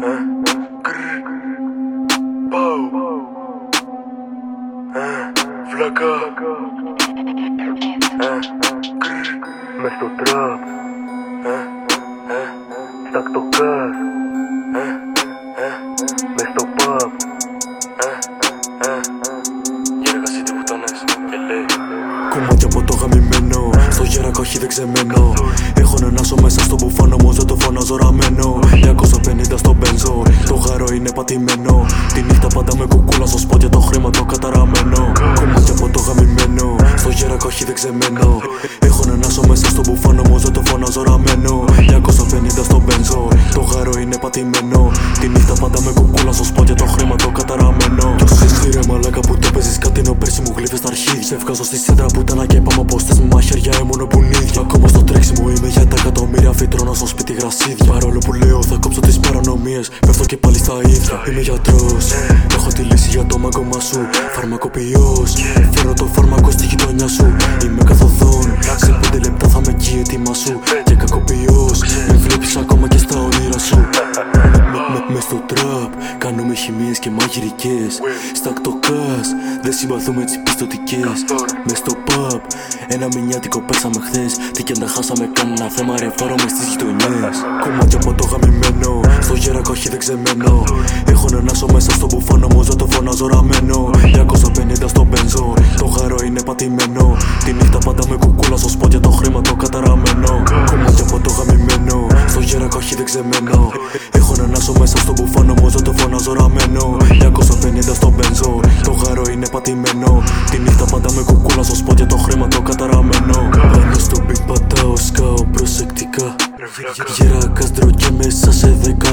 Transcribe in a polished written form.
Βλάκα μες στο τραπ στακτοκάς μες στο pub γέργαση τι πουτάνες και λέει κομμάτια από το γαμημένο, στο γέρακο όχι δεν ξεμένω. Έχω νενάσω μέσα στο μπουφάνο μου, δεν το φωνάζω ραμμένο. 250 στο μπενζό, το γάρο είναι πατημένο. Τη νύχτα πάντα με κουκούλα στο σπότια, το χρήμα το καταραμένο. Κομμάτια από το γαμημένο, στο γέρακο όχι δεν ξεμένω. Έχω νενάσω μέσα στο μπουφάνο μου, δεν το φωνάζω ραμμένο. 250 στο μπενζό, το γάρο είναι πατημένο. Τη νύχτα πάντα με κουκούλα στο σπότια, το χρήμα το καταραμένο. Εσύ ρε μαλάκα που το παίζεις κάτι νο πέρσι μου γλύφες τα αρχίδια. Σε βγάζω στη σέντρα που ήταν και πάμε από στες με μαχαίρια έμονο πουνίδια. Ακόμα στο τρέξιμο είμαι για τα εκατομμύρια φυτρώνα στο σπίτι γρασίδια. Παρόλο που λέω θα κόψω τις παρανομίες, πέφτω και πάλι στα ίδια. Είμαι γιατρός, έχω τη λύση για το μάγκωμα σου. Φαρμακοποιός, φέρω το φάρμακο στη γειτονιά σου. Είμαι καθοδόν, σε 5 λεπτά θα με εκεί έτοιμα σου. Και κακοποιός, με βλέπεις ακόμα και στα όνειρα σου. Μες στο τραπ, κάνουμε χημίες και μαγειρικές. Στακτοκάς, δεν συμπαθούμε τις πιστωτικές. Μες στο pub, ένα μηνιάτικο παίξαμε χθες. Τι και αν τα χάσαμε κανένα θέμα ρε φάρω μες στις γειτονιές. Κομμάτια από το γαμημένο, στο γέρακο όχι δεν ξεμένω. Έχω νενάσω μέσα στο μπουφάνο μου, δεν το φωνάζω ραμμένο. 250 στο μπενζό, το γάρο είναι πατημένο. Τη νύχτα πάντα με κουκούλα στο σπότια, το χρήμα το καταραμένο. Κομμάτια από το γαμημένο, στο γέρακο όχι δεν ξεμένω. Έχω νενάσω μέσα στο μπουφάνο μου, δεν το φωνάζω ραμμένο. 250 στο μπενζό, το γάρο είναι πατημένο. Τη νύχτα πάντα με κουκούλα στο σπότια, το χρήμα το καταραμένο. Πάνω στο beat πατάω, σκάω προσεκτικά. Γεράκας ντρο και μέσα σε 10